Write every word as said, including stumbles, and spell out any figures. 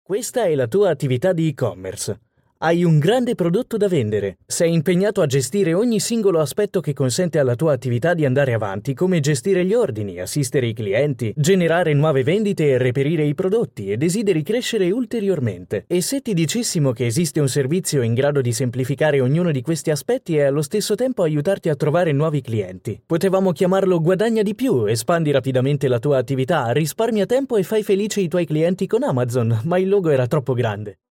Questa è la tua attività di e-commerce. Hai un grande prodotto da vendere. Sei impegnato a gestire ogni singolo aspetto che consente alla tua attività di andare avanti, come gestire gli ordini, assistere i clienti, generare nuove vendite e reperire i prodotti, e desideri crescere ulteriormente. E se ti dicessimo che esiste un servizio in grado di semplificare ognuno di questi aspetti e allo stesso tempo aiutarti a trovare nuovi clienti? Potevamo chiamarlo Guadagna di più, espandi rapidamente la tua attività, risparmia tempo e fai felice i tuoi clienti con Amazon, ma il logo era troppo grande.